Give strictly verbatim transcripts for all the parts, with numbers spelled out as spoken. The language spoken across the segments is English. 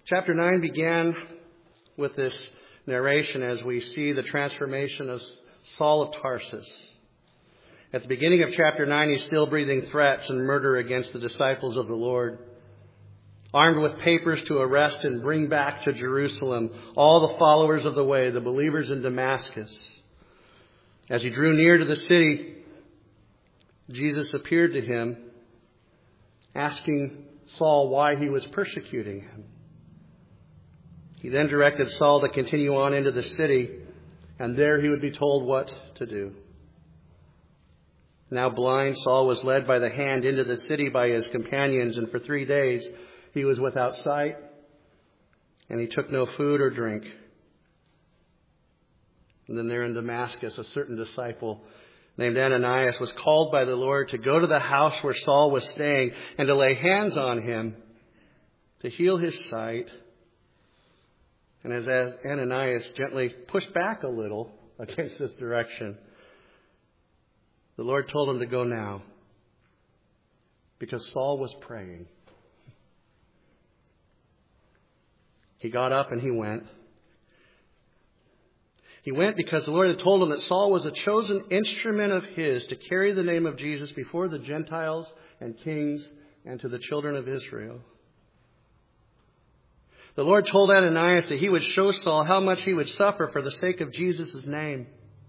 Chapter nine began with this narration as we see the transformation of Saul of Tarsus. At the beginning of chapter nine, he's still breathing threats and murder against the disciples of the Lord, armed with papers to arrest and bring back to Jerusalem all the followers of the way, the believers in Damascus. As he drew near to the city, Jesus appeared to him, asking Saul why he was persecuting him. He then directed Saul to continue on into the city, and there he would be told what to do. Now blind, Saul was led by the hand into the city by his companions, and for three days he was without sight, and he took no food or drink. And then there in Damascus, a certain disciple named Ananias was called by the Lord to go to the house where Saul was staying and to lay hands on him to heal his sight. And as Ananias gently pushed back a little against this direction, the Lord told him to go now, because Saul was praying. He got up and he went. He went because the Lord had told him that Saul was a chosen instrument of his to carry the name of Jesus before the Gentiles and kings and to the children of Israel. The Lord told Ananias that he would show Saul how much he would suffer for the sake of Jesus' name.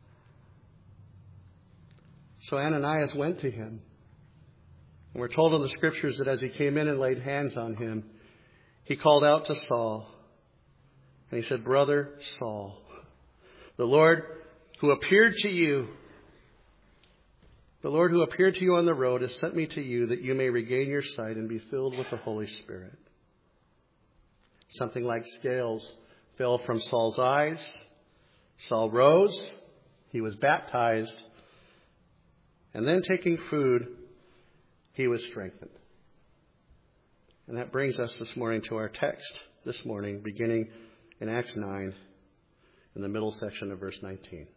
So Ananias went to him. And we're told in the Scriptures that as he came in and laid hands on him, he called out to Saul. And he said, "Brother Saul, the Lord who appeared to you, the Lord who appeared to you on the road has sent me to you that you may regain your sight and be filled with the Holy Spirit." Something like scales fell from Saul's eyes. Saul rose. He was baptized. And then taking food, he was strengthened. And that brings us this morning to our text this morning, beginning in Acts nine, in the middle section of verse nineteen.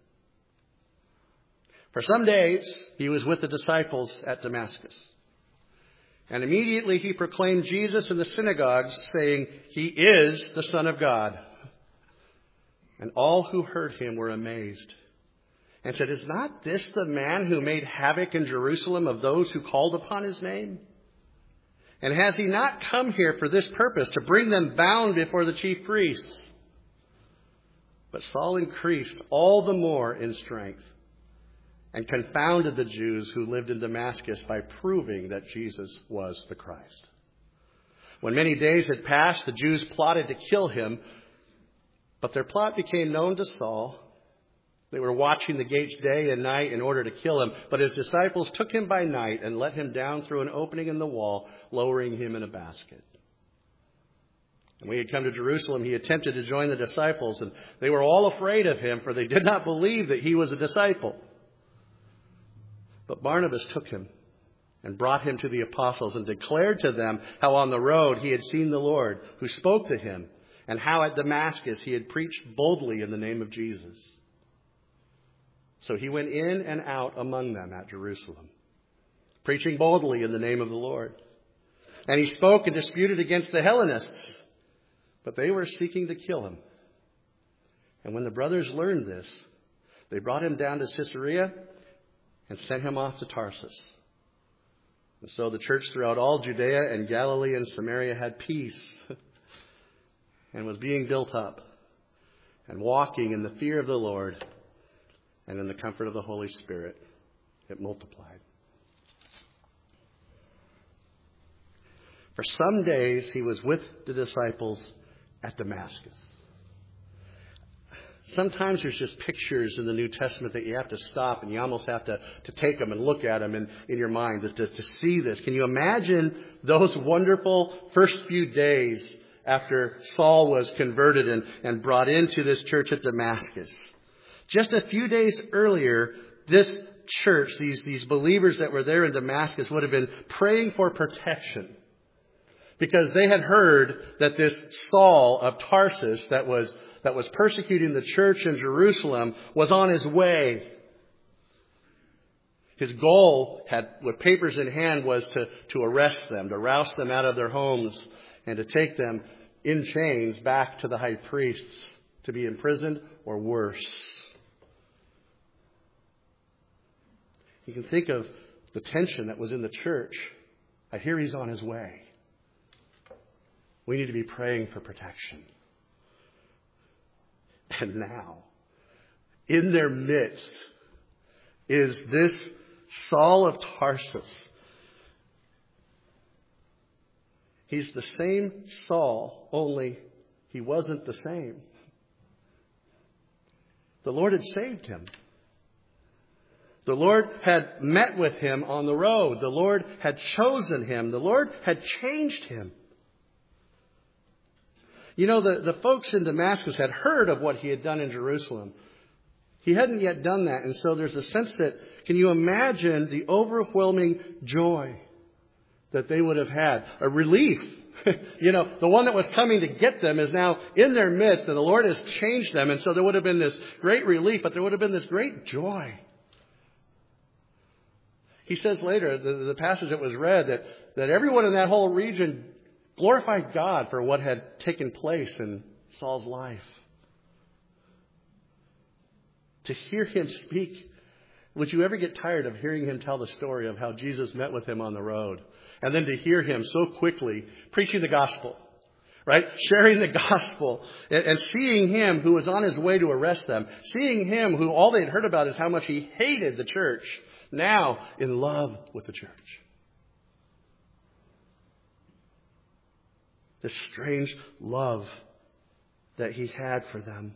For some days he was with the disciples at Damascus. And immediately he proclaimed Jesus in the synagogues, saying, "He is the Son of God." And all who heard him were amazed and said, "Is not this the man who made havoc in Jerusalem of those who called upon his name? And has he not come here for this purpose, to bring them bound before the chief priests?" But Saul increased all the more in strength and confounded the Jews who lived in Damascus by proving that Jesus was the Christ. When many days had passed, the Jews plotted to kill him, but their plot became known to Saul. They were watching the gates day and night in order to kill him, but his disciples took him by night and let him down through an opening in the wall, lowering him in a basket. When he had come to Jerusalem, he attempted to join the disciples, and they were all afraid of him, for they did not believe that he was a disciple. But Barnabas took him and brought him to the apostles and declared to them how on the road he had seen the Lord, who spoke to him, and how at Damascus he had preached boldly in the name of Jesus. So he went in and out among them at Jerusalem, preaching boldly in the name of the Lord. And he spoke and disputed against the Hellenists, but they were seeking to kill him. And when the brothers learned this, they brought him down to Caesarea and sent him off to Tarsus. And so the church throughout all Judea and Galilee and Samaria had peace and was being built up and walking in the fear of the Lord and in the comfort of the Holy Spirit. It multiplied. For some days he was with the disciples at Damascus. Sometimes there's just pictures in the New Testament that you have to stop and you almost have to, to take them and look at them in, in your mind to, to see this. Can you imagine those wonderful first few days after Saul was converted and, and brought into this church at Damascus? Just a few days earlier, this church, these, these believers that were there in Damascus, would have been praying for protection, because they had heard that this Saul of Tarsus that was that was persecuting the church in Jerusalem was on his way. His goal, had with papers in hand, was to, to arrest them, to roust them out of their homes, and to take them in chains back to the high priests to be imprisoned or worse. You can think of the tension that was in the church. I hear he's on his way. We need to be praying for protection. And now, in their midst is this Saul of Tarsus. He's the same Saul, only he wasn't the same. The Lord had saved him. The Lord had met with him on the road. The Lord had chosen him. The Lord had changed him. You know, the, the folks in Damascus had heard of what he had done in Jerusalem. He hadn't yet done that. And so there's a sense that, can you imagine the overwhelming joy that they would have had? A relief. You know, the one that was coming to get them is now in their midst, and the Lord has changed them. And so there would have been this great relief, but there would have been this great joy. He says later, the, the passage that was read, that, that everyone in that whole region glorified God for what had taken place in Saul's life. To hear him speak, would you ever get tired of hearing him tell the story of how Jesus met with him on the road? And then to hear him so quickly preaching the gospel, right? Sharing the gospel and, and seeing him who was on his way to arrest them. Seeing him who all they'd heard about is how much he hated the church. Now in love with the church. This strange love that he had for them.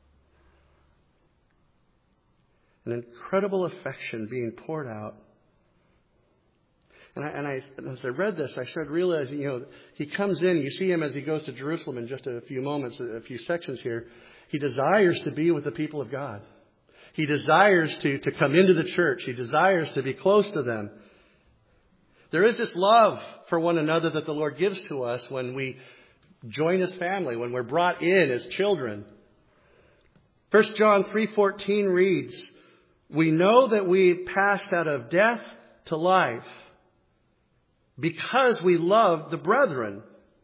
An incredible affection being poured out. And, I, and, I, and as I read this, I started realizing, you know, he comes in, you see him as he goes to Jerusalem in just a few moments, a few sections here. He desires to be with the people of God. He desires to, to come into the church. He desires to be close to them. There is this love for one another that the Lord gives to us when we join His family, when we're brought in as children. First John three fourteen reads, "We know that we passed out of death to life because we loved the brethren.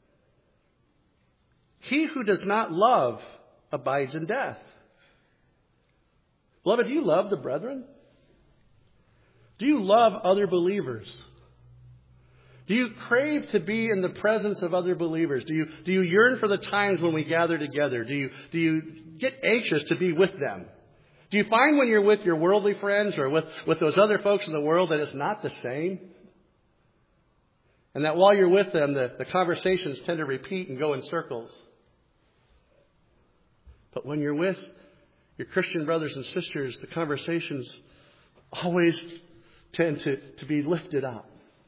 He who does not love abides in death." Beloved, do you love the brethren? Do you love other believers? Do you crave to be in the presence of other believers? Do you, do you yearn for the times when we gather together? Do you, do you get anxious to be with them? Do you find when you're with your worldly friends or with, with those other folks in the world that it's not the same? And that while you're with them, the, the conversations tend to repeat and go in circles. But when you're with your Christian brothers and sisters, the conversations always tend to, to be lifted up.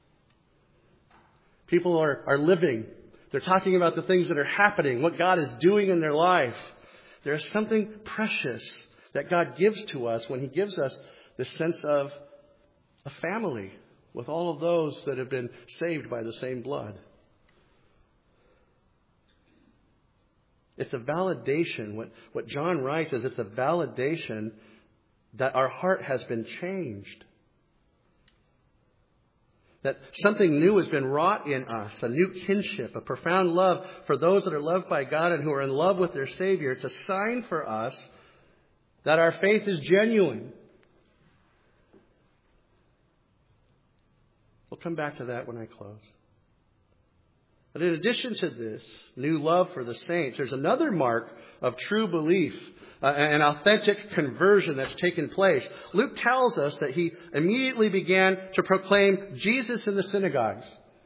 People are, are living. They're talking about the things that are happening, what God is doing in their life. There is something precious that God gives to us when He gives us this sense of a family with all of those that have been saved by the same blood. It's a validation. What, what John writes is it's a validation that our heart has been changed. That something new has been wrought in us, a new kinship, a profound love for those that are loved by God and who are in love with their Savior. It's a sign for us that our faith is genuine. We'll come back to that when I close. But in addition to this new love for the saints, there's another mark of true belief, uh, an authentic conversion that's taken place. Luke tells us that he immediately began to proclaim Jesus in the synagogues.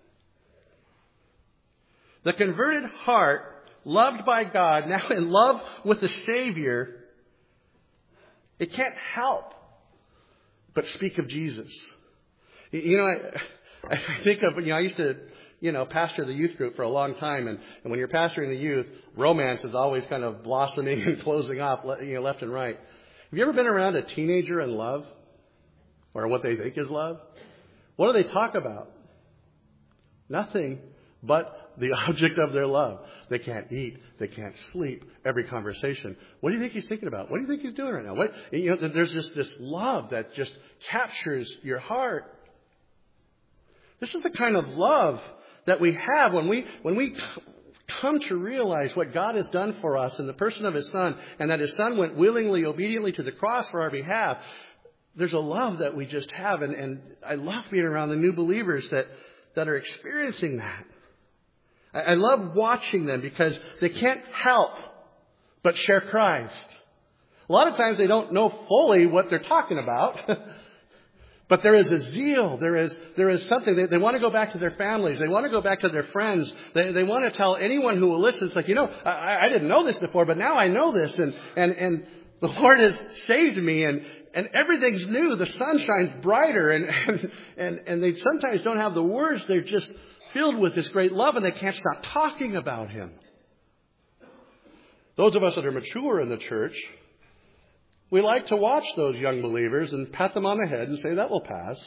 The converted heart, loved by God, now in love with the Savior, it can't help but speak of Jesus. You know, I, I think of, you know, I used to, you know, pastor the youth group for a long time. And, and when you're pastoring the youth, romance is always kind of blossoming and closing off, you know, left and right. Have you ever been around a teenager in love? Or what they think is love? What do they talk about? Nothing but the object of their love. They can't eat. They can't sleep. Every conversation. What do you think he's thinking about? What do you think he's doing right now? What, you know, there's just this love that just captures your heart. This is the kind of love that we have when we when we come to realize what God has done for us in the person of His Son, and that His Son went willingly, obediently to the cross for our behalf, there's a love that we just have. And, and I love being around the new believers that, that are experiencing that. I, I love watching them because they can't help but share Christ. A lot of times they don't know fully what they're talking about. But there is a zeal. There is there is something. They, they want to go back to their families. They want to go back to their friends. They, they want to tell anyone who will listen. It's like, you know, I, I didn't know this before, but now I know this. And, and, and the Lord has saved me. And, and everything's new. The sun shines brighter. And, and, and, and they sometimes don't have the words. They're just filled with this great love, and they can't stop talking about Him. Those of us that are mature in the church, we like to watch those young believers and pat them on the head and say, that will pass.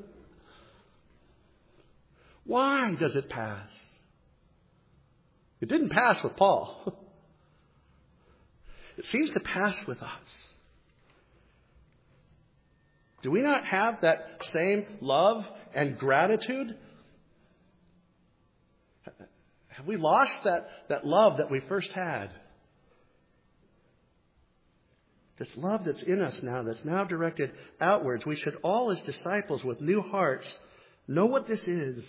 Why does it pass? It didn't pass with Paul. It seems to pass with us. Do we not have that same love and gratitude? Have we lost that, that love that we first had? This love that's in us now, that's now directed outwards. We should all, as disciples with new hearts, know what this is.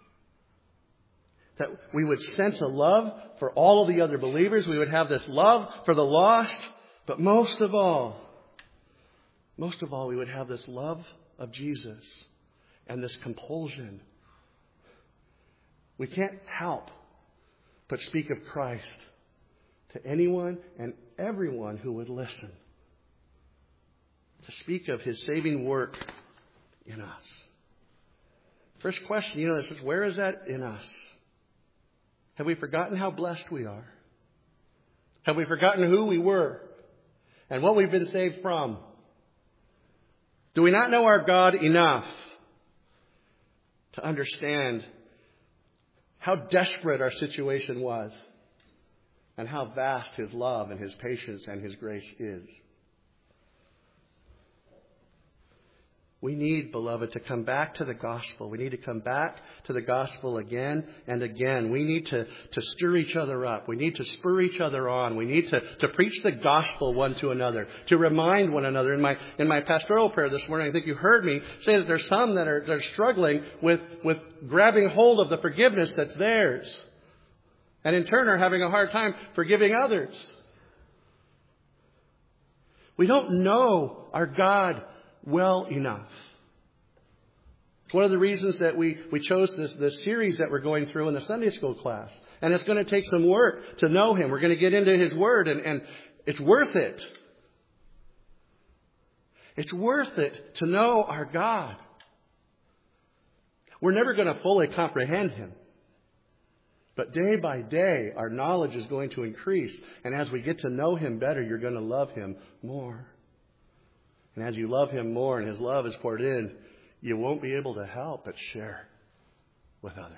That we would sense a love for all of the other believers. We would have this love for the lost. But most of all, most of all, we would have this love of Jesus and this compulsion. We can't help but speak of Christ to anyone and everyone who would listen. To speak of His saving work in us. First question, you know, this is, where is that in us? Have we forgotten how blessed we are? Have we forgotten who we were and what we've been saved from? Do we not know our God enough to understand how desperate our situation was and how vast His love and His patience and His grace is? We need, beloved, to come back to the gospel. We need to come back to the gospel again and again. We need to, to stir each other up. We need to spur each other on. We need to, to preach the gospel one to another, to remind one another. In my in my pastoral prayer this morning, I think you heard me say that there's some that are, that are struggling with, with grabbing hold of the forgiveness that's theirs. And in turn are having a hard time forgiving others. We don't know our God well enough. It's one of the reasons that we, we chose this, this series that we're going through in the Sunday school class. And it's going to take some work to know Him. We're going to get into His Word, and, and it's worth it. It's worth it to know our God. We're never going to fully comprehend Him. But day by day, our knowledge is going to increase. And as we get to know Him better, you're going to love Him more. And as you love Him more and His love is poured in, you won't be able to help but share with others.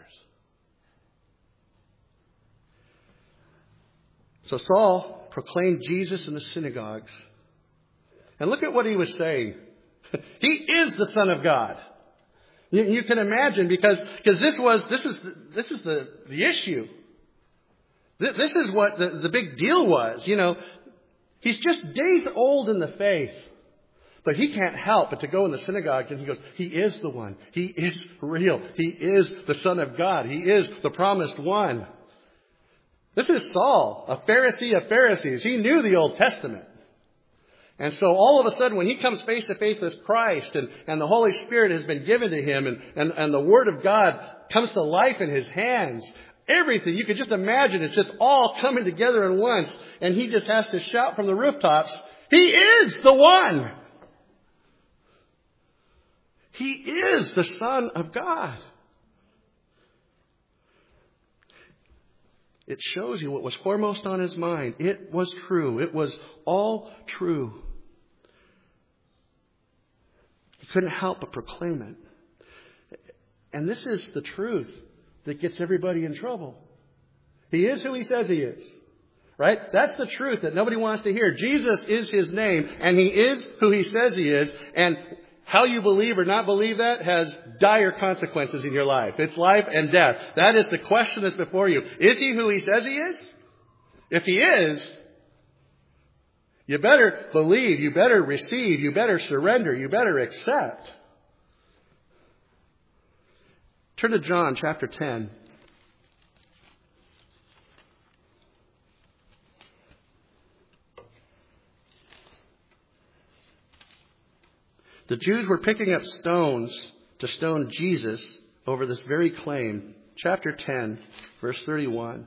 So Saul proclaimed Jesus in the synagogues. And look at what he was saying. He is the Son of God. You, you can imagine, because, because this was this is this is the, the issue. This, this is what the, the big deal was. You know, he's just days old in the faith. But he can't help but to go in the synagogues and he goes, He is the one. He is real. He is the Son of God. He is the promised one. This is Saul, a Pharisee of Pharisees. He knew the Old Testament. And so all of a sudden, when he comes face to face with Christ and, and the Holy Spirit has been given to him and, and, and the Word of God comes to life in his hands, everything, you could just imagine, it's just all coming together at once. And he just has to shout from the rooftops, He is the one. He is the Son of God. It shows you what was foremost on his mind. It was true. It was all true. He couldn't help but proclaim it. And this is the truth that gets everybody in trouble. He is who He says He is. Right? That's the truth that nobody wants to hear. Jesus is His name, and He is who He says He is. And how you believe or not believe that has dire consequences in your life. It's life and death. That is the question that's before you. Is he who he says he is? If he is, you better believe, you better receive, you better surrender, you better accept. Turn to John chapter ten. The Jews were picking up stones to stone Jesus over this very claim. Chapter ten, verse thirty-one.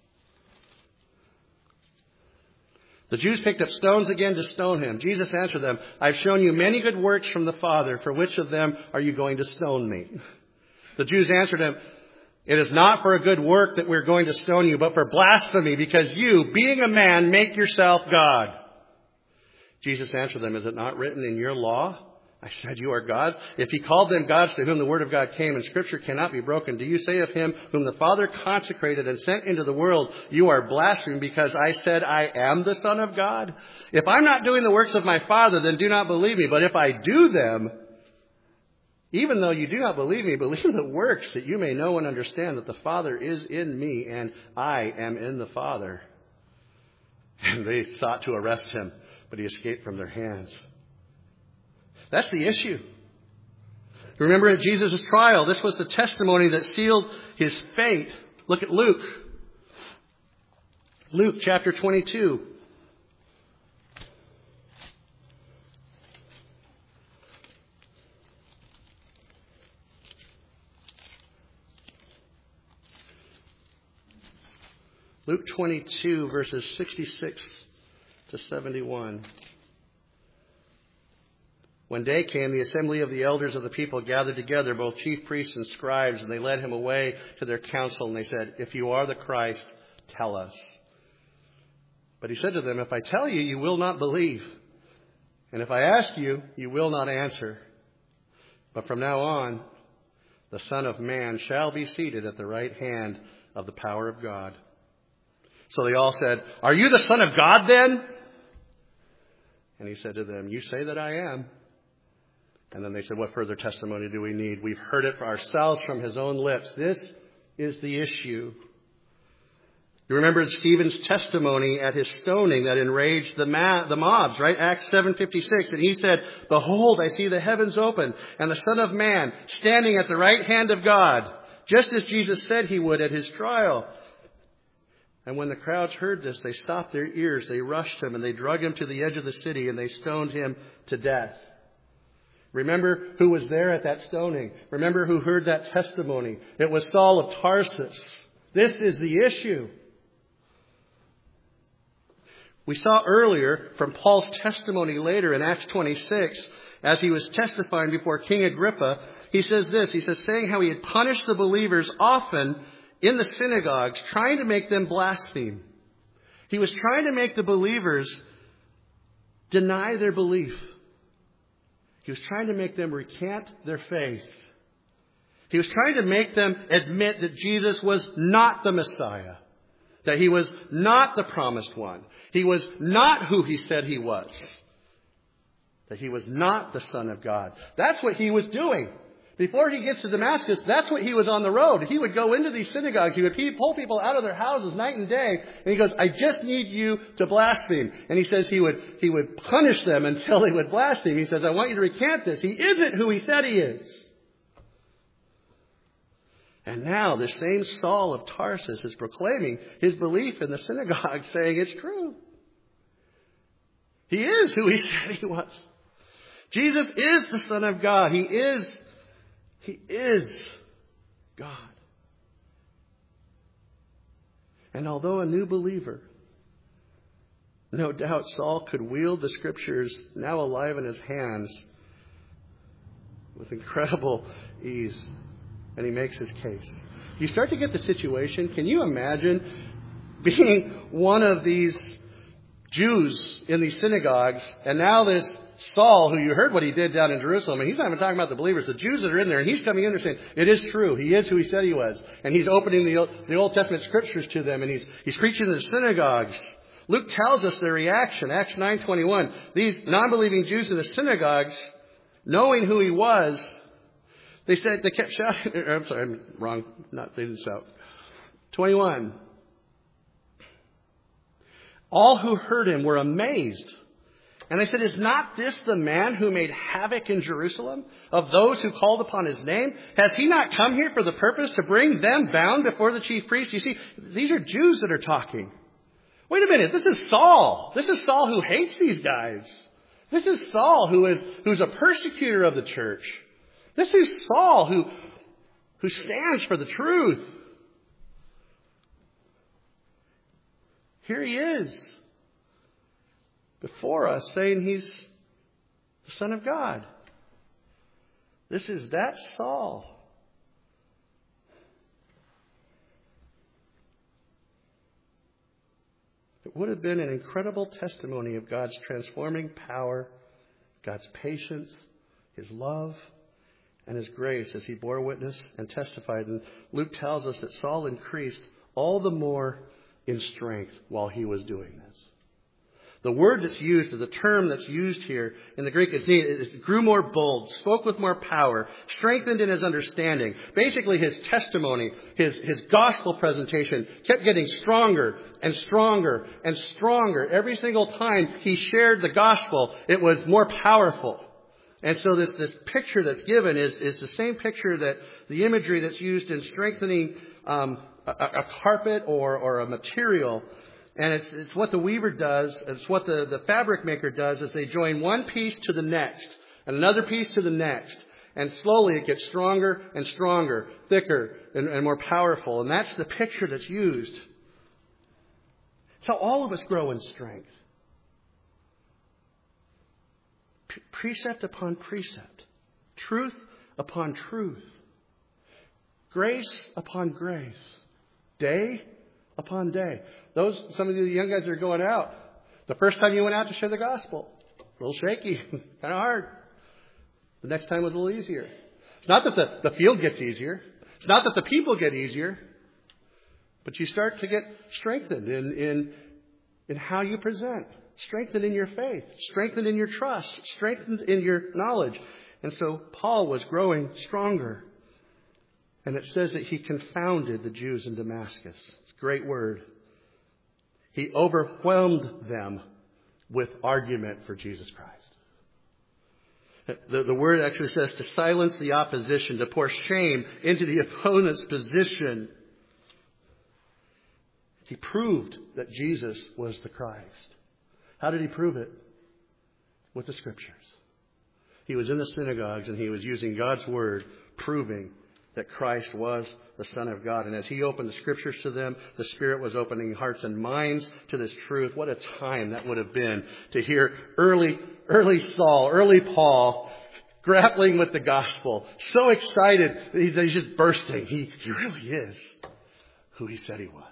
The Jews picked up stones again to stone him. Jesus answered them, I've shown you many good works from the Father. For which of them are you going to stone me? The Jews answered him, it is not for a good work that we're going to stone you, but for blasphemy, because you, being a man, make yourself God. Jesus answered them, is it not written in your law? I said, you are gods. If he called them gods to whom the word of God came and scripture cannot be broken, do you say of him whom the Father consecrated and sent into the world, you are blaspheming because I said I am the Son of God? If I'm not doing the works of my Father, then do not believe me. But if I do them, even though you do not believe me, believe the works that you may know and understand that the Father is in me and I am in the Father. And they sought to arrest him, but he escaped from their hands. That's the issue. Remember at Jesus' trial, this was the testimony that sealed his fate. Look at Luke. Luke chapter twenty-two. Luke twenty-two, verses sixty-six to seventy-one. When day came, the assembly of the elders of the people gathered together, both chief priests and scribes, and they led him away to their council, and they said, if you are the Christ, tell us. But he said to them, if I tell you, you will not believe. And if I ask you, you will not answer. But from now on, the Son of Man shall be seated at the right hand of the power of God. So they all said, are you the Son of God then? And he said to them, you say that I am. And then they said, what further testimony do we need? We've heard it for ourselves from his own lips. This is the issue. You remember Stephen's testimony at his stoning that enraged the, ma- the mobs, right? Acts seven fifty-six. And he said, behold, I see the heavens open and the Son of Man standing at the right hand of God, just as Jesus said he would at his trial. And when the crowds heard this, they stopped their ears. They rushed him and they drug him to the edge of the city and they stoned him to death. Remember who was there at that stoning. Remember who heard that testimony. It was Saul of Tarsus. This is the issue. We saw earlier from Paul's testimony later in Acts twenty-six, as he was testifying before King Agrippa, he says this. He says, saying how he had punished the believers often in the synagogues, trying to make them blaspheme. He was trying to make the believers deny their belief. He was trying to make them recant their faith. He was trying to make them admit that Jesus was not the Messiah, that he was not the promised one. He was not who he said he was, that he was not the Son of God. That's what he was doing. Before he gets to Damascus, that's what he was on the road. He would go into these synagogues. He would pull people out of their houses night and day. And he goes, I just need you to blaspheme. And he says he would, he would punish them until they would blaspheme. He says, I want you to recant this. He isn't who he said he is. And now this same Saul of Tarsus is proclaiming his belief in the synagogue, saying it's true. He is who he said he was. Jesus is the Son of God. He is He is God. And although a new believer, no doubt Saul could wield the scriptures now alive in his hands with incredible ease. And he makes his case. You start to get the situation. Can you imagine being one of these Jews in these synagogues, and now this Saul, who you heard what he did down in Jerusalem, and he's not even talking about the believers, the Jews that are in there, and he's coming in there saying, it is true, he is who he said he was. And he's opening the, the Old Testament scriptures to them, and he's, he's preaching in the synagogues. Luke tells us their reaction, Acts nine twenty-one. These non-believing Jews in the synagogues knowing who he was, they said, they kept shouting. I'm sorry, I'm wrong. Not, they didn't shout. twenty-one. All who heard him were amazed. And they said, is not this the man who made havoc in Jerusalem of those who called upon his name? Has he not come here for the purpose to bring them bound before the chief priests? You see, these are Jews that are talking. Wait a minute, this is Saul. This is Saul who hates these guys. This is Saul who is who's a persecutor of the church. This is Saul who, who stands for the truth. Here he is before us saying he's the Son of God. This is that Saul. It would have been an incredible testimony of God's transforming power, God's patience, His love, and His grace as He bore witness and testified. And Luke tells us that Saul increased all the more in strength while he was doing this. The word that's used, or the term that's used here in the Greek is neat. It grew more bold, spoke with more power, strengthened in his understanding. Basically, his testimony, his, his gospel presentation kept getting stronger and stronger and stronger. Every single time he shared the gospel, it was more powerful. And so this, this picture that's given is, is the same picture that the imagery that's used in strengthening um, a, a carpet or, or a material. And it's, it's what the weaver does, it's what the, the fabric maker does, is they join one piece to the next, and another piece to the next. And slowly it gets stronger and stronger, thicker and, and more powerful. And that's the picture that's used. So all of us grow in strength. P- precept upon precept. Truth upon truth. Grace upon grace. Day upon day. Those, some of you young guys that are going out, the first time you went out to share the gospel, a little shaky, kind of hard. The next time was a little easier. It's not that the, the field gets easier. It's not that the people get easier. But you start to get strengthened in, in, in how you present. Strengthened in your faith. Strengthened in your trust. Strengthened in your knowledge. And so Paul was growing stronger. And it says that he confounded the Jews in Damascus. It's a great word. He overwhelmed them with argument for Jesus Christ. The, the word actually says to silence the opposition, to pour shame into the opponent's position. He proved that Jesus was the Christ. How did he prove it? With the Scriptures. He was in the synagogues and he was using God's word, proving that Christ was the Son of God. And as he opened the Scriptures to them, the Spirit was opening hearts and minds to this truth. What a time that would have been to hear early, early Saul, early Paul grappling with the gospel. So excited that he's just bursting. He, he really is who he said he was.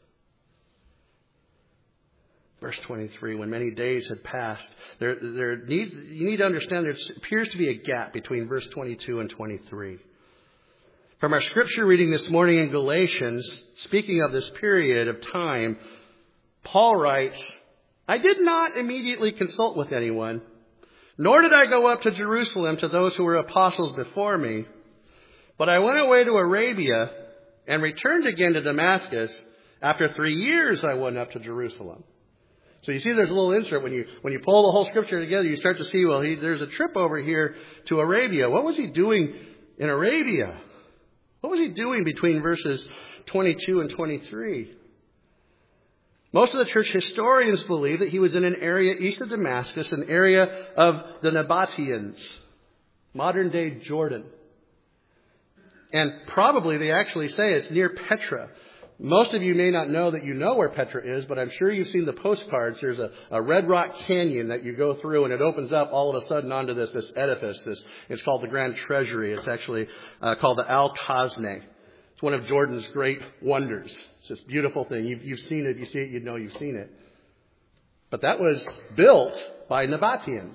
Verse twenty-three, when many days had passed, there, there needs, you need to understand there appears to be a gap between verse twenty-two and twenty-three. From our scripture reading this morning in Galatians, speaking of this period of time, Paul writes, I did not immediately consult with anyone, nor did I go up to Jerusalem to those who were apostles before me, but I went away to Arabia and returned again to Damascus. After three years I went up to Jerusalem. So you see there's a little insert. When you when you pull the whole scripture together, you start to see, well, he, there's a trip over here to Arabia. What was he doing in Arabia? What was he doing between verses twenty-two and twenty-three? Most of the church historians believe that he was in an area east of Damascus, an area of the Nabateans, modern-day Jordan. And probably they actually say it's near Petra. Most of you may not know that you know where Petra is, but I'm sure you've seen the postcards. There's a, a red rock canyon that you go through, and it opens up all of a sudden onto this, this edifice. This, it's called the Grand Treasury. It's actually uh, called the Al-Khazne. It's one of Jordan's great wonders. It's this beautiful thing. You've, you've seen it. If you see it, you know you've seen it. But that was built by Nabateans.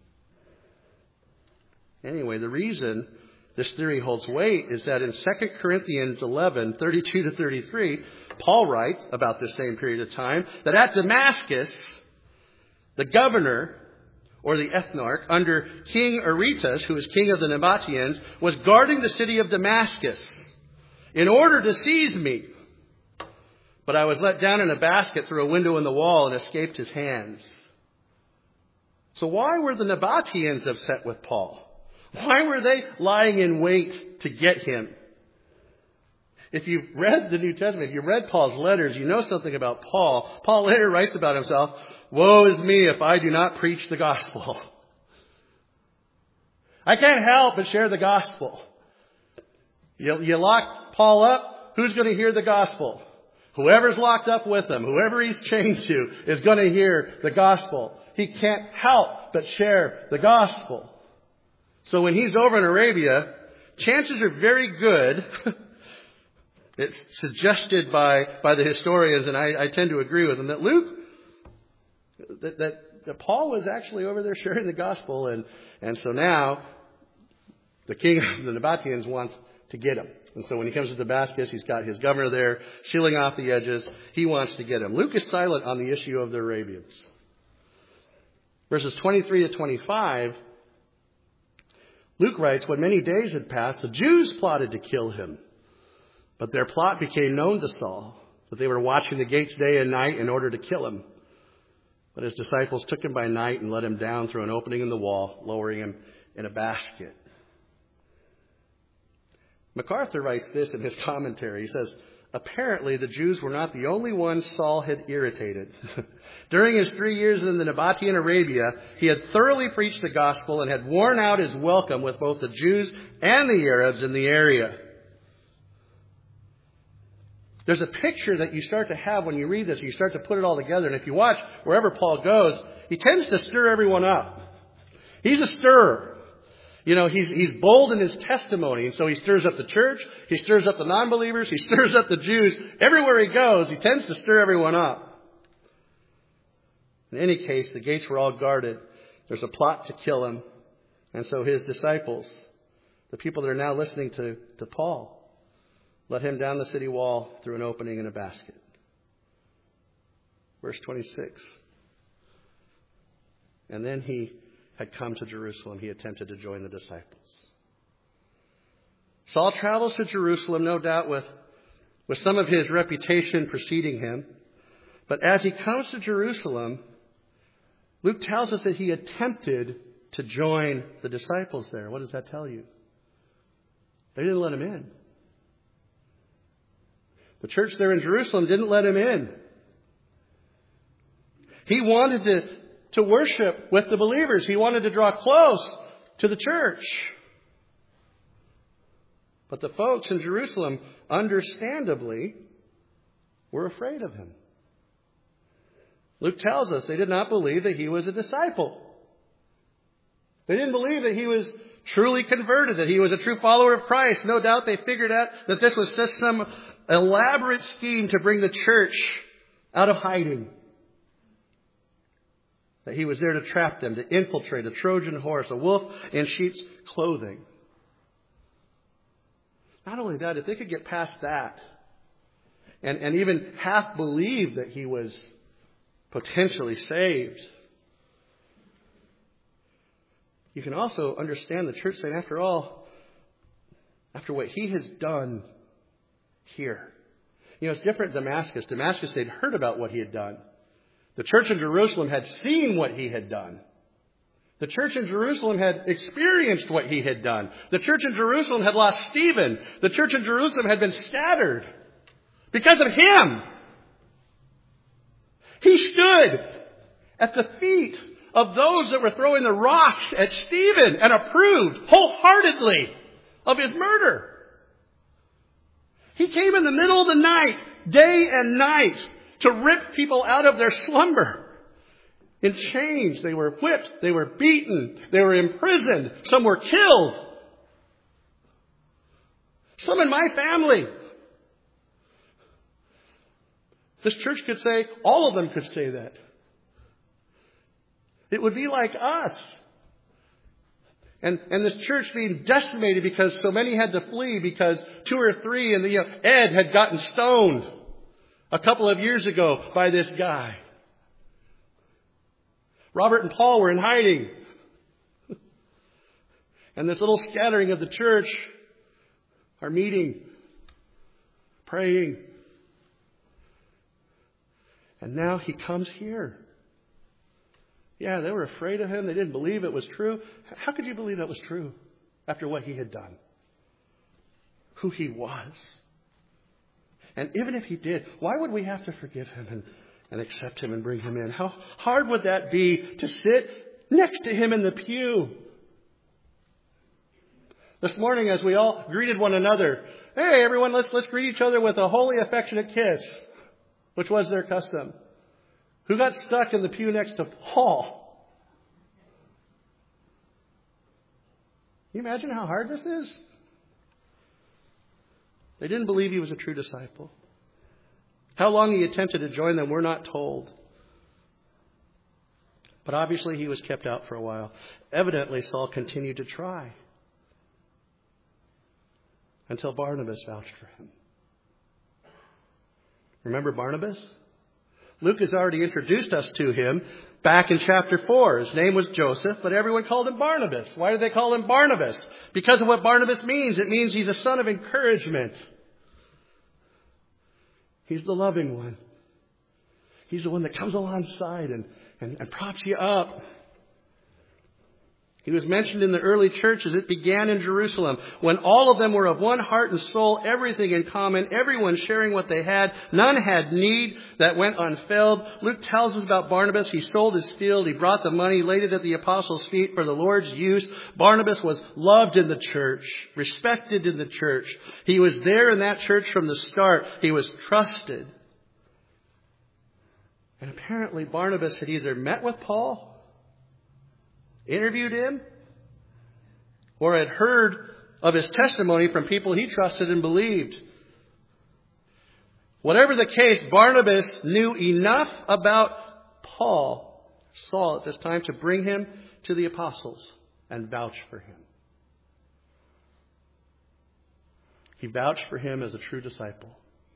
Anyway, the reason this theory holds weight is that in Second Corinthians eleven, thirty-two to thirty-three, Paul writes about this same period of time that at Damascus, the governor or the ethnarch, under King Aretas, who was king of the Nabateans, was guarding the city of Damascus in order to seize me. But I was let down in a basket through a window in the wall and escaped his hands. So why were the Nabateans upset with Paul? Why were they lying in wait to get him? If you've read the New Testament, if you've read Paul's letters, you know something about Paul. Paul later writes about himself, "Woe is me if I do not preach the gospel." I can't help but share the gospel. You, you lock Paul up, who's going to hear the gospel? Whoever's locked up with him, whoever he's chained to, is going to hear the gospel. He can't help but share the gospel. So when he's over in Arabia, chances are very good, it's suggested by, by the historians, and I, I tend to agree with them, that Luke, that, that, that Paul was actually over there sharing the gospel, and, and so now the king of the Nabateans wants to get him. And so when he comes to Damascus, he's got his governor there, sealing off the edges. He wants to get him. Luke is silent on the issue of the Arabians. Verses twenty-three to twenty-five, Luke writes, "When many days had passed, the Jews plotted to kill him. But their plot became known to Saul, that they were watching the gates day and night in order to kill him. But his disciples took him by night and let him down through an opening in the wall, lowering him in a basket." MacArthur writes this in his commentary. He says, "Apparently the Jews were not the only ones Saul had irritated. During his three years in the Nabatean Arabia, he had thoroughly preached the gospel and had worn out his welcome with both the Jews and the Arabs in the area." There's a picture that you start to have when you read this. You start to put it all together. And if you watch wherever Paul goes, he tends to stir everyone up. He's a stirrer. You know, he's, he's bold in his testimony. And so he stirs up the church. He stirs up the non-believers. He stirs up the Jews. Everywhere he goes, he tends to stir everyone up. In any case, the gates were all guarded. There's a plot to kill him. And so his disciples, the people that are now listening to, to Paul, let him down the city wall through an opening in a basket. Verse twenty-six. "And then he had come to Jerusalem. He attempted to join the disciples." Saul travels to Jerusalem, no doubt with, with some of his reputation preceding him. But as he comes to Jerusalem, Luke tells us that he attempted to join the disciples there. What does that tell you? They didn't let him in. The church there in Jerusalem didn't let him in. He wanted to, to worship with the believers. He wanted to draw close to the church. But the folks in Jerusalem, understandably, were afraid of him. Luke tells us they did not believe that he was a disciple. They didn't believe that he was truly converted, that he was a true follower of Christ. No doubt they figured out that this was just some elaborate scheme to bring the church out of hiding. That he was there to trap them, to infiltrate a Trojan horse, a wolf in sheep's clothing. Not only that, if they could get past that and, and even half believe that he was potentially saved, you can also understand the church saying, after all, after what he has done here. You know, it's different in Damascus. Damascus, they'd heard about what he had done. The church in Jerusalem had seen what he had done. The church in Jerusalem had experienced what he had done. The church in Jerusalem had lost Stephen. The church in Jerusalem had been scattered because of him. He stood at the feet of those that were throwing the rocks at Stephen and approved wholeheartedly of his murder. He came in the middle of the night, day and night, to rip people out of their slumber. In chains, they were whipped, they were beaten, they were imprisoned, some were killed. Some in my family. This church could say, all of them could say that. It would be like us. And, and this church being decimated because so many had to flee because two or three and the, you know, Ed had gotten stoned a couple of years ago by this guy. Robert and Paul were in hiding. And this little scattering of the church are meeting, praying. And now he comes here. Yeah, they were afraid of him. They didn't believe it was true. How could you believe that was true after what he had done? Who he was. And even if he did, why would we have to forgive him and, and accept him and bring him in? How hard would that be to sit next to him in the pew? This morning as we all greeted one another, hey everyone, let's let's greet each other with a holy affectionate kiss, which was their custom. Who got stuck in the pew next to Paul? Can you imagine how hard this is? They didn't believe he was a true disciple. How long he attempted to join them, we're not told. But obviously he was kept out for a while. Evidently, Saul continued to try until Barnabas vouched for him. Remember Barnabas? Luke has already introduced us to him back in chapter four. His name was Joseph, but everyone called him Barnabas. Why did they call him Barnabas? Because of what Barnabas means. It means he's a son of encouragement. He's the loving one. He's the one that comes alongside and, and, and props you up. He was mentioned in the early churches. It began in Jerusalem when all of them were of one heart and soul, everything in common, everyone sharing what they had. None had need that went unfilled. Luke tells us about Barnabas. He sold his field. He brought the money, laid it at the apostles' feet for the Lord's use. Barnabas was loved in the church, respected in the church. He was there in that church from the start. He was trusted. And apparently Barnabas had either met with Paul, interviewed him, or had heard of his testimony from people he trusted and believed. Whatever the case, Barnabas knew enough about Paul, Saul at this time, to bring him to the apostles and vouch for him. He vouched for him as a true disciple.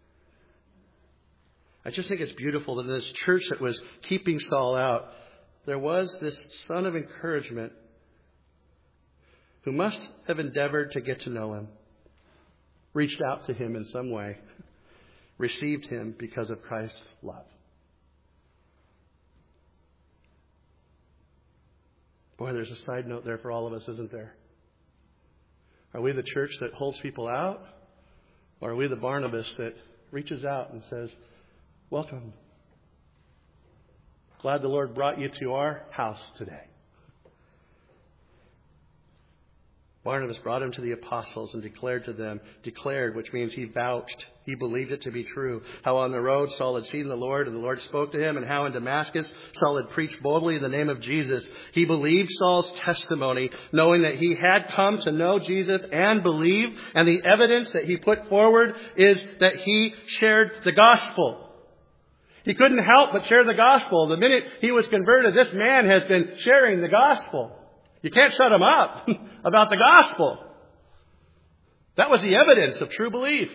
I just think it's beautiful that in this church that was keeping Saul out, there was this son of encouragement who must have endeavored to get to know him, reached out to him in some way, received him because of Christ's love. Boy, there's a side note there for all of us, isn't there? Are we the church that holds people out? Or are we the Barnabas that reaches out and says, welcome. Glad the Lord brought you to our house today. Barnabas brought him to the apostles and declared to them, declared, which means he vouched. He believed it to be true. How on the road Saul had seen the Lord and the Lord spoke to him, and how in Damascus Saul had preached boldly in the name of Jesus. He believed Saul's testimony, knowing that he had come to know Jesus and believe, and the evidence that he put forward is that he shared the gospel. He couldn't help but share the gospel. The minute he was converted, this man has been sharing the gospel. You can't shut him up about the gospel. That was the evidence of true belief.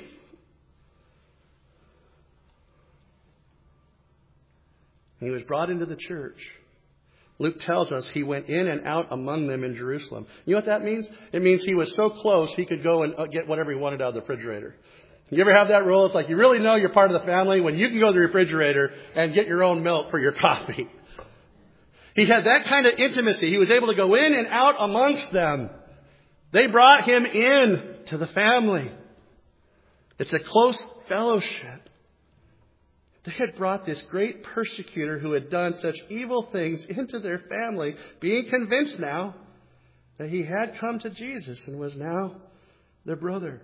He was brought into the church. Luke tells us he went in and out among them in Jerusalem. You know what that means? It means he was so close he could go and get whatever he wanted out of the refrigerator. You ever have that rule? It's like you really know you're part of the family when you can go to the refrigerator and get your own milk for your coffee. He had that kind of intimacy. He was able to go in and out amongst them. They brought him in to the family. It's a close fellowship. They had brought this great persecutor who had done such evil things into their family, being convinced now that he had come to Jesus and was now their brother.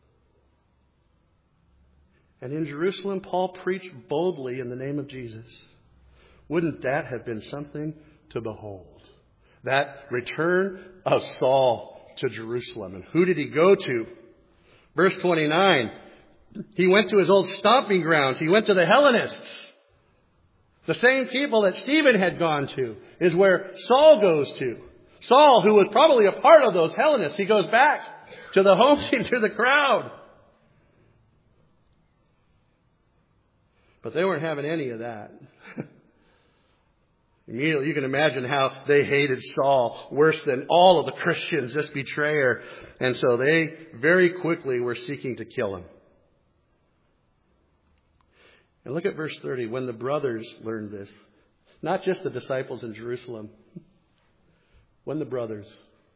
And in Jerusalem, Paul preached boldly in the name of Jesus. Wouldn't that have been something to behold? That return of Saul to Jerusalem. And who did he go to? Verse twenty-nine. He went to his old stomping grounds. He went to the Hellenists. The same people that Stephen had gone to is where Saul goes to. Saul, who was probably a part of those Hellenists, he goes back to the home team, to the crowd. But they weren't having any of that. Immediately, you can imagine how they hated Saul worse than all of the Christians, this betrayer. And so they very quickly were seeking to kill him. And look at verse thirty. When the brothers learned this, not just the disciples in Jerusalem, when the brothers,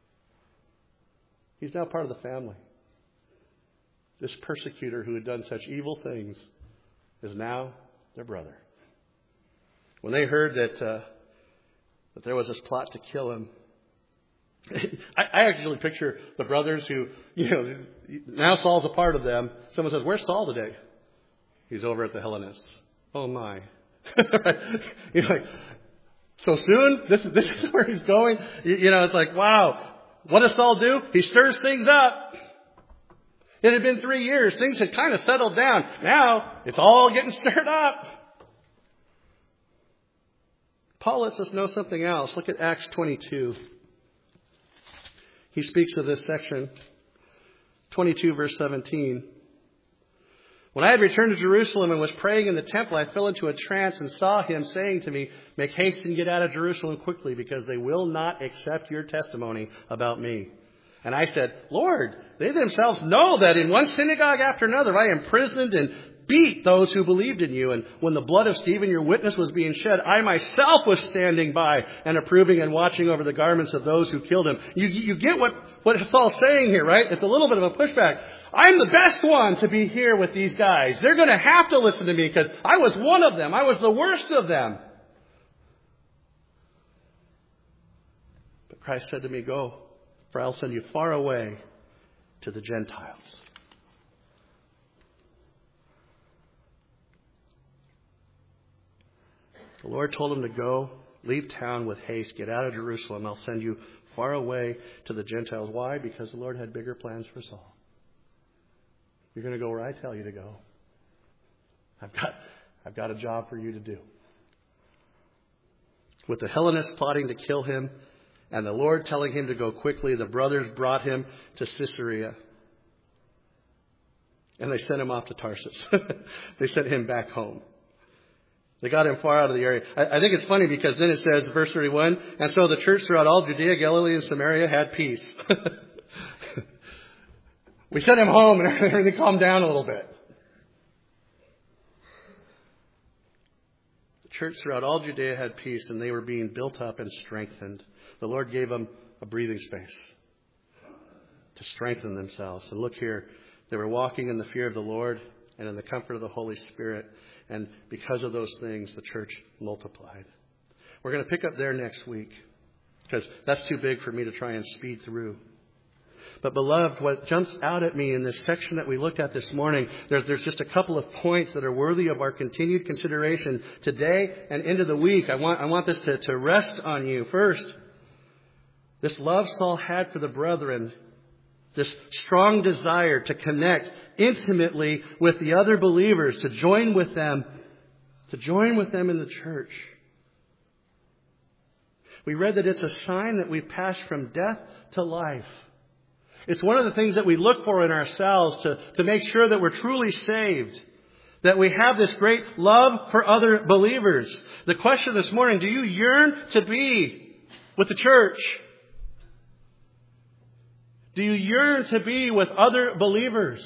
he's now part of the family. This persecutor who had done such evil things is now their brother. When they heard that uh, that there was this plot to kill him, I, I actually picture the brothers who, you know, now Saul's a part of them. Someone says, "Where's Saul today?" He's over at the Hellenists. Oh my! You're like, so soon? This this is where he's going. You, you know, it's like, wow. What does Saul do? He stirs things up. It had been three years. Things had kind of settled down. Now it's all getting stirred up. Paul lets us know something else. Look at Acts twenty-two. He speaks of this section. twenty-two verse seventeen. When I had returned to Jerusalem and was praying in the temple, I fell into a trance and saw him saying to me, "Make haste and get out of Jerusalem quickly, because they will not accept your testimony about me." And I said, "Lord, they themselves know that in one synagogue after another I imprisoned and beat those who believed in you. And when the blood of Stephen, your witness, was being shed, I myself was standing by and approving and watching over the garments of those who killed him." You, you get what, what Saul's saying here, right? It's a little bit of a pushback. I'm the best one to be here with these guys. They're going to have to listen to me because I was one of them. I was the worst of them. But Christ said to me, "Go, for I'll send you far away to the Gentiles." The Lord told him to go, leave town with haste, get out of Jerusalem. I'll send you far away to the Gentiles. Why? Because the Lord had bigger plans for Saul. You're going to go where I tell you to go. I've got, I've got a job for you to do. With the Hellenists plotting to kill him and the Lord telling him to go quickly, the brothers brought him to Caesarea. And they sent him off to Tarsus. They sent him back home. They got him far out of the area. I, I think it's funny because then it says, verse thirty-one, "And so the church throughout all Judea, Galilee, and Samaria had peace." We sent him home and everything calmed down a little bit. The church throughout all Judea had peace, and they were being built up and strengthened. The Lord gave them a breathing space to strengthen themselves. And look here, they were walking in the fear of the Lord and in the comfort of the Holy Spirit. And because of those things, the church multiplied. We're going to pick up there next week because that's too big for me to try and speed through. But beloved, what jumps out at me in this section that we looked at this morning, there's, there's just a couple of points that are worthy of our continued consideration today and into the week. I want, I want this to, to rest on you. First, this love Saul had for the brethren, this strong desire to connect intimately with the other believers, to join with them, to join with them in the church. We read that it's a sign that we've passed from death to life. It's one of the things that we look for in ourselves to, to make sure that we're truly saved. That we have this great love for other believers. The question this morning, do you yearn to be with the church? Do you yearn to be with other believers?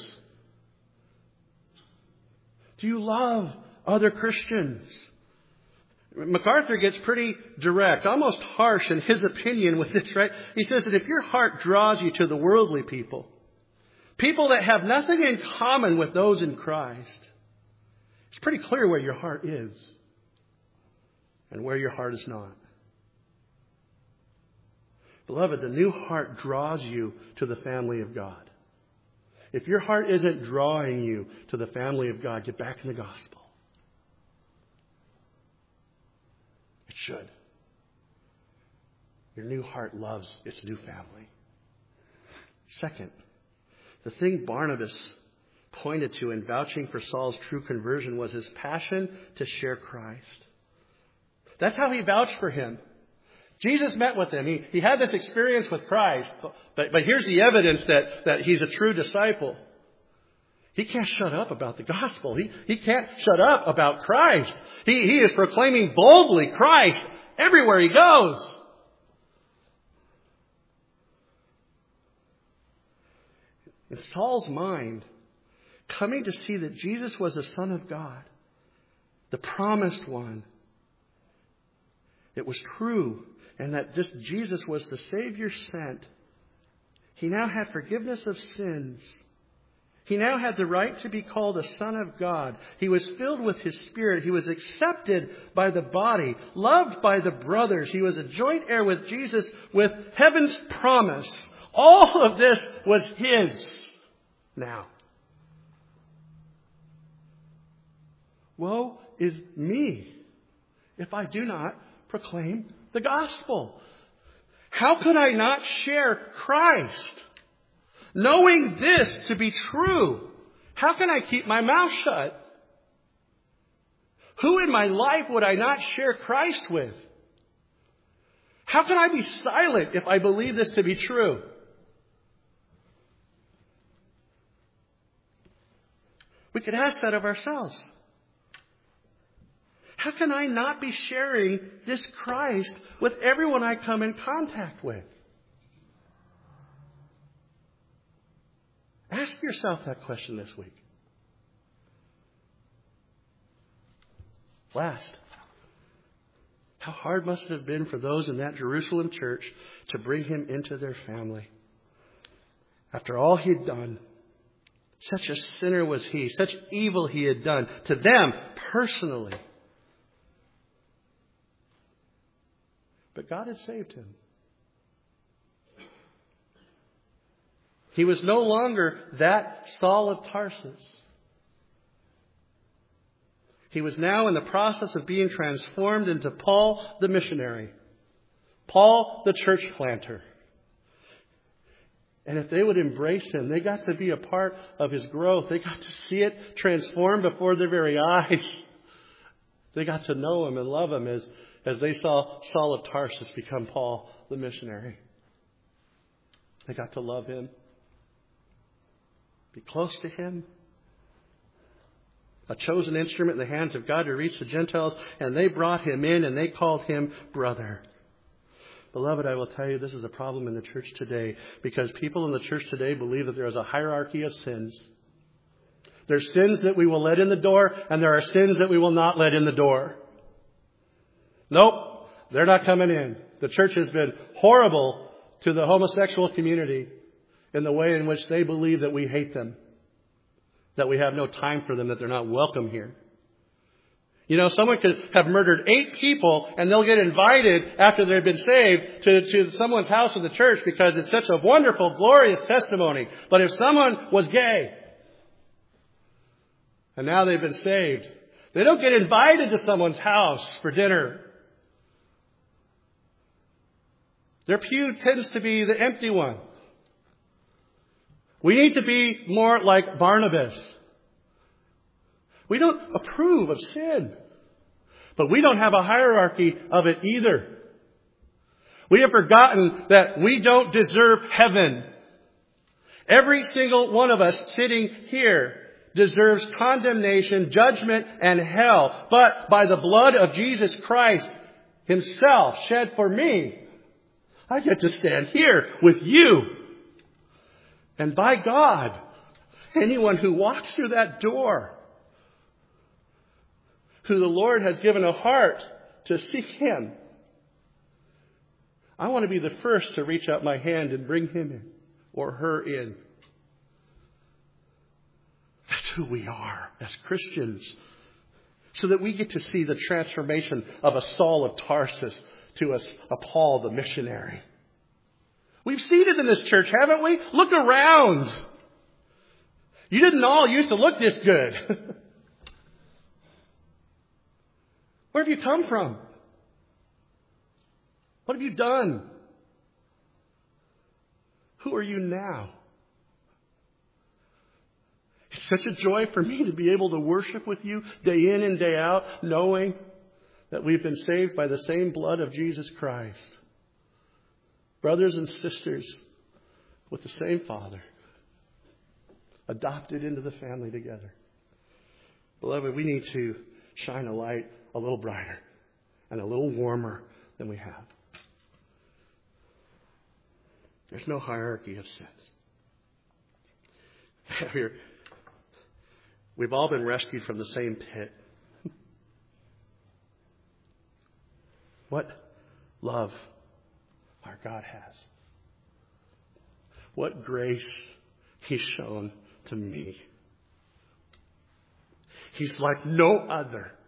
Do you love other Christians? MacArthur gets pretty direct, almost harsh in his opinion with this, right? He says that if your heart draws you to the worldly people, people that have nothing in common with those in Christ, it's pretty clear where your heart is and where your heart is not. Beloved, the new heart draws you to the family of God. If your heart isn't drawing you to the family of God, get back in the gospel. It should. Your new heart loves its new family. Second, the thing Barnabas pointed to in vouching for Saul's true conversion was his passion to share Christ. That's how he vouched for him. Jesus met with him. He, he had this experience with Christ. But, but here's the evidence that, that he's a true disciple. He can't shut up about the gospel. He, he can't shut up about Christ. He, he is proclaiming boldly Christ everywhere he goes. In Saul's mind, coming to see that Jesus was the Son of God, the promised one, it was true, and that this Jesus was the Savior sent. He now had forgiveness of sins. He now had the right to be called a son of God. He was filled with His Spirit. He was accepted by the body, loved by the brothers. He was a joint heir with Jesus with heaven's promise. All of this was His now. Woe is me if I do not proclaim the gospel. How could I not share Christ? Knowing this to be true, how can I keep my mouth shut? Who in my life would I not share Christ with? How can I be silent if I believe this to be true? We could ask that of ourselves. How can I not be sharing this Christ with everyone I come in contact with? Ask yourself that question this week. Last, how hard must it have been for those in that Jerusalem church to bring Him into their family? After all He had done, such a sinner was He, such evil He had done to them personally. But God had saved Him. He was no longer that Saul of Tarsus. He was now in the process of being transformed into Paul the missionary, Paul the church planter. And if they would embrace him, they got to be a part of his growth. They got to see it transform before their very eyes. They got to know him and love him as, as they saw Saul of Tarsus become Paul the missionary. They got to love him, be close to him. A chosen instrument in the hands of God to reach the Gentiles. And they brought him in and they called him brother. Beloved, I will tell you this is a problem in the church today. Because people in the church today believe that there is a hierarchy of sins. There's sins that we will let in the door. And there are sins that we will not let in the door. Nope, they're not coming in. The church has been horrible to the homosexual community in the way in which they believe that we hate them, that we have no time for them, that they're not welcome here. You know, someone could have murdered eight people and they'll get invited after they've been saved to, to someone's house in the church because it's such a wonderful, glorious testimony. But if someone was gay and now they've been saved, they don't get invited to someone's house for dinner. Their pew tends to be the empty one. We need to be more like Barnabas. We don't approve of sin. But we don't have a hierarchy of it either. We have forgotten that we don't deserve heaven. Every single one of us sitting here deserves condemnation, judgment, and hell. But by the blood of Jesus Christ Himself shed for me, I get to stand here with you. And by God, anyone who walks through that door, who the Lord has given a heart to seek Him, I want to be the first to reach out my hand and bring him in or her in. That's who we are as Christians. So that we get to see the transformation of a Saul of Tarsus to a, a Paul the missionary. We've seen it in this church, haven't we? Look around. You didn't all used to look this good. Where have you come from? What have you done? Who are you now? It's such a joy for me to be able to worship with you day in and day out, knowing that we've been saved by the same blood of Jesus Christ. Brothers and sisters with the same Father, adopted into the family together. Beloved, we need to shine a light a little brighter and a little warmer than we have. There's no hierarchy of sins. Here, we've all been rescued from the same pit. What love our God has. What grace He's shown to me. He's like no other